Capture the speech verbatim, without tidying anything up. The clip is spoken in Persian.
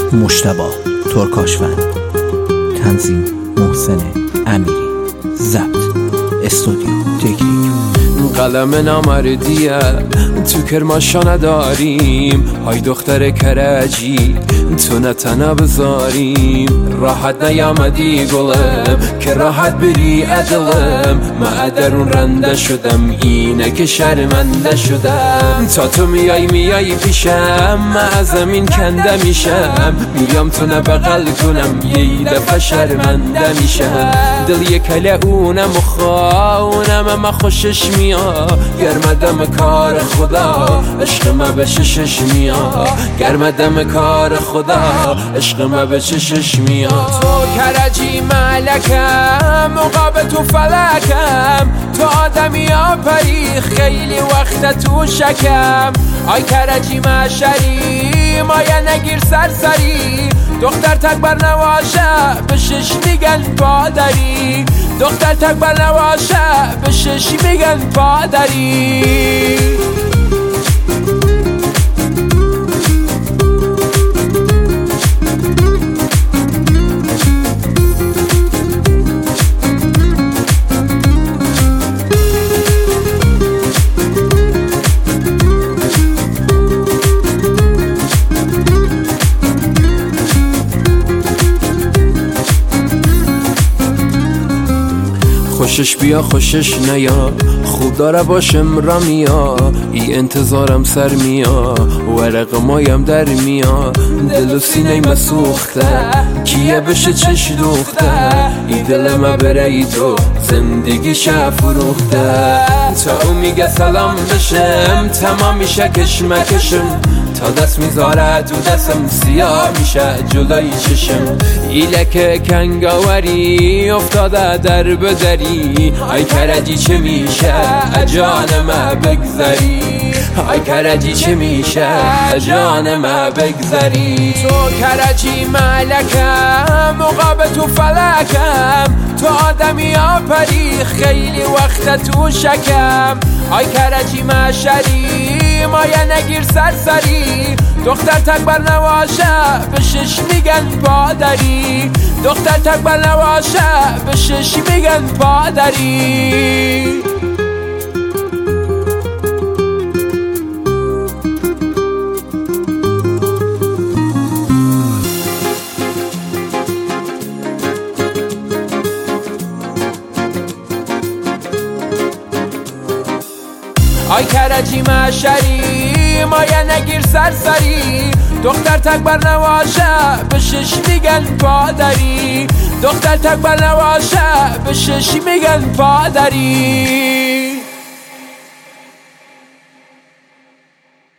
مجتبی ترکاشفند، تنظیم محسن امیری، ضبط استودیو تکنیک. قلم نامردیه تو کرماشا نداریم، های دختر کرجی تو نتنه بذاریم. راحت نیامدی گلم که راحت بری ادلم، من درون رنده شدم اینه که شرمنده شدم. تا تو میای میای پیشم من از زمین کنده میشم، میام تو نبغل کنم یه دفعه شرمنده میشم. دل یک کله اونم و خواهونم اما خوشش میاد، گرمدم کار خدا عشق ما به چشش میاد. گرمدم کار خدا عشق ما به چشش میاد. تو کرجی ملکم مقابل تو فلکم، تو آدمی ها پری خیلی وقت تو شکم. آی کرجی مشری مایه نگیر سرسری، دختر تکبر نواشه به شش میگن پادری. دختر تکبر نواشه به شش میگن پادری. خوشش بیا خوشش نیا، خوب داره باشم را میا. ای انتظارم سر میا، ورق مایم در میا. دل و سینه ما سوخته کیه بشه چش دوخته، ای دل ما بره ای تو زندگی شه فروخته. تا او میگه سلام بشم تمام میشه کشمکشم، تا دست میذاره تو دستم سیاه میشه جلوی چشم. ایلک کنگاوری افتاده در بدری، ای کرجی چه میشه جان ما بگذری. ای کرجی چه میشه جان ما بگذری. تو کرجی ملکم مقابل تو فلکم، تو آدمی ها پری خیلی وقت تو شکم. ای کرجی مشری مایه نگیر سرسری، دختر تکبر نواشه به شش میگن پادری. دختر تکبر نواشه به شش میگن پادری. آی کرجی مشری مایه نگیر سرسری، دختر تکبر نواشه به شش میگن پادری. دختر تکبر نواشه به شش میگن پادری.